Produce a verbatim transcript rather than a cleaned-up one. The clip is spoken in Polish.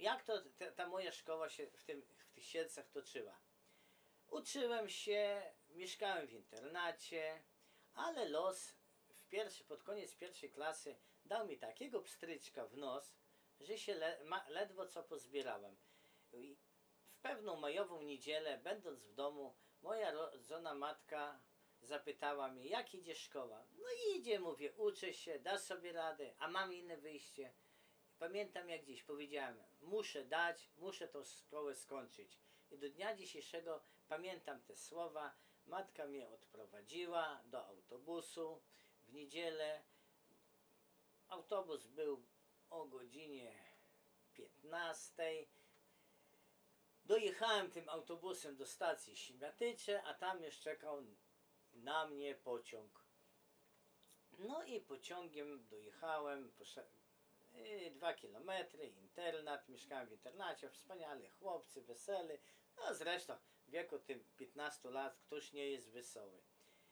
jak to ta, ta moja szkoła się w, tym, w tych Siedlcach toczyła? Uczyłem się, mieszkałem w internacie, ale los w pierwszy, pod koniec pierwszej klasy dał mi takiego pstryczka w nos, że się le, ma, ledwo co pozbierałem. I w pewną majową niedzielę, będąc w domu, moja rodzona matka zapytała mnie, jak idzie szkoła. No idzie, mówię, uczę się, dasz sobie radę, a mam inne wyjście. Pamiętam jak dziś powiedziałem, muszę dać, muszę tą szkołę skończyć. I do dnia dzisiejszego pamiętam te słowa. Matka mnie odprowadziła do autobusu w niedzielę. Autobus był o godzinie piętnastej. Dojechałem tym autobusem do stacji Siemiatycze, a tam już czekał na mnie pociąg. No i pociągiem dojechałem, dwa kilometry, internat, mieszkałem w internacie, wspaniale chłopcy, wesele. No zresztą w wieku tym piętnastu lat ktoś nie jest wesoły.